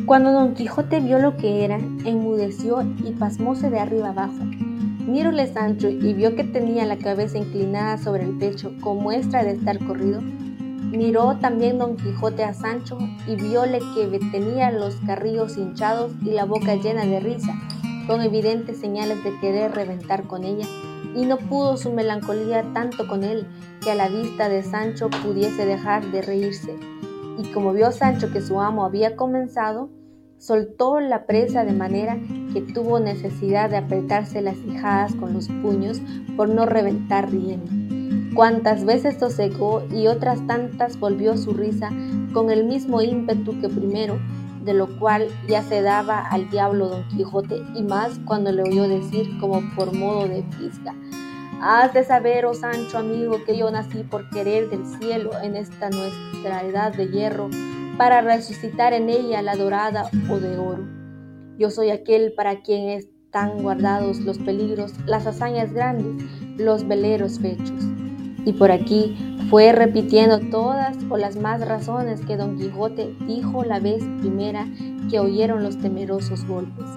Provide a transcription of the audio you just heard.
Cuando Don Quijote vio lo que era, enmudeció y pasmóse de arriba abajo. Miróle Sancho y vio que tenía la cabeza inclinada sobre el pecho con muestra de estar corrido. Miró también Don Quijote a Sancho y vióle que tenía los carrillos hinchados y la boca llena de risa, con evidentes señales de querer reventar con ella, y no pudo su melancolía tanto con él, que a la vista de Sancho pudiese dejar de reírse. Y como vio Sancho que su amo había comenzado, soltó la presa de manera que tuvo necesidad de apretarse las ijadas con los puños por no reventar riendo. Cuantas veces sosegó y otras tantas volvió su risa con el mismo ímpetu que primero, de lo cual ya se daba al diablo Don Quijote, y más cuando le oyó decir como por modo de fisga: «Has de saber, oh Sancho amigo, que yo nací por querer del cielo en esta nuestra edad de hierro, para resucitar en ella la dorada o de oro. Yo soy aquel para quien están guardados los peligros, las hazañas grandes, los veleros fechos». Y por aquí fue repitiendo todas o las más razones que Don Quijote dijo la vez primera que oyeron los temerosos golpes.